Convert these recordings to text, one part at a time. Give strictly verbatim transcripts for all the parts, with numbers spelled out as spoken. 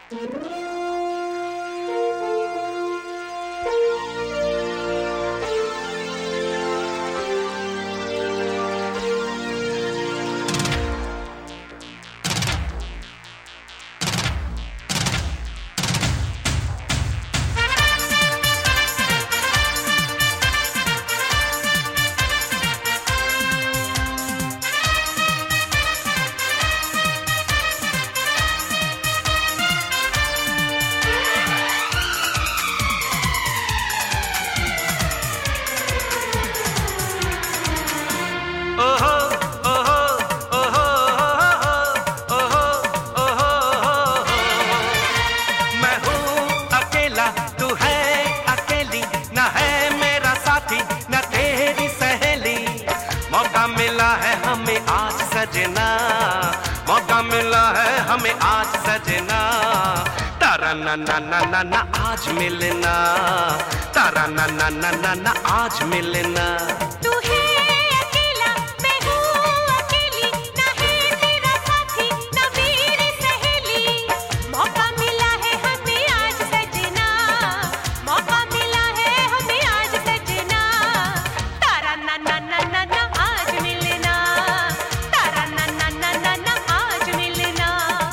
सजना मौका मिला है हमें आज सजना, तारा ना ना ना ना ना आज मिलना, तारा ना ना ना ना ना आज मिलना। तू है अकेला मैं हूँ अकेली, ना है तेरा साथी ना मेरी सहेली, मौका मिला है हमें आज सजना, मौका मिला है हमें आज सजना, तारा ना ना ना ना ना आज मिलना, तारा ना ना ना ना ना आज मिलना।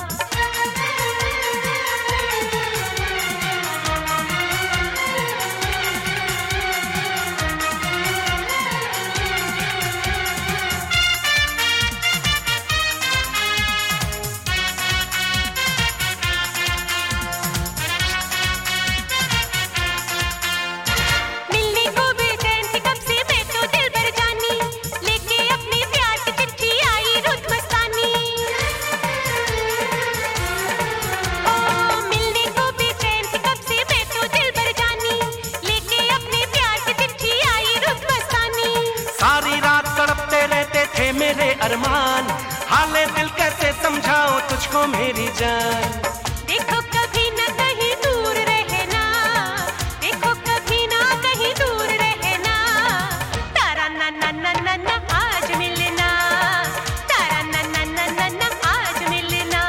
मिलने को बेचैन थी कब से मैं तो दिल भर जानी, लेके अपने प्यार की चिट्ठी आई रुत मस्तानी। ओ मिलने को बेचैन थी कब से मैं तो दिल भर जानी, लेके अपने प्यार की चिट्ठी आई रुत मस्तानी। सारी रात तड़पते रहते थे मेरे अरमान, हाले दिल कैसे समझाओ तुझको मेरी जान। देखो कभी न कहीं दूर रहना, देखो कभी ना कहीं दूर रहना, तारा ना ना ना ना ना आज मिलना, तारा ना ना ना ना ना आज मिलना।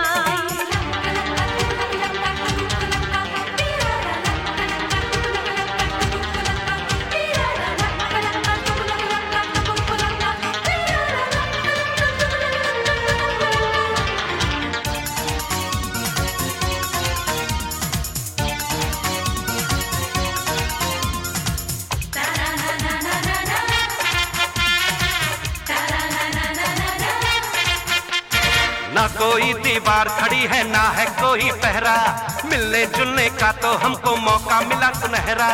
ना कोई दीवार खड़ी है ना है कोई पहरा, मिलने जुलने का तो हमको मौका मिला सुनहरा।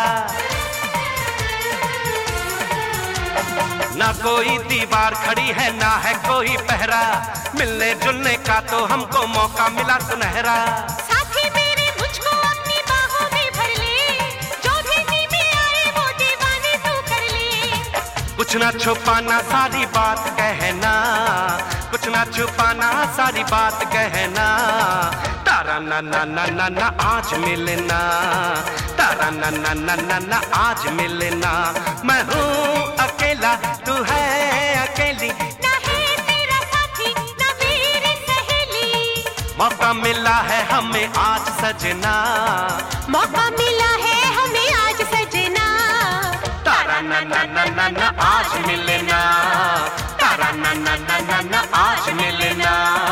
ना कोई दीवार खड़ी है ना है कोई पहरा, मिलने जुलने का तो हमको मौका मिला सुनहरा। साथी मेरे मुझको अपनी बाहों में भर ले, जो भी जी में आए वो दीवाने तू कर ले। कुछ ना छुपाना सारी बात कहना, कुछ ना छुपाना सारी बात कहना, तारा ना ना ना ना ना आज मिलना, तारा ना ना ना ना ना आज मिलना। मैं हूँ अकेला तू है अकेली, ना है तेरा साथी ना मेरी सहेली, मौका मिला है हमें आज सजना, मौका मिला है हमें आज सजना, तारा ना ना ना ना ना आज मिलना, तारा ना ना ना ना ना आज मिलना।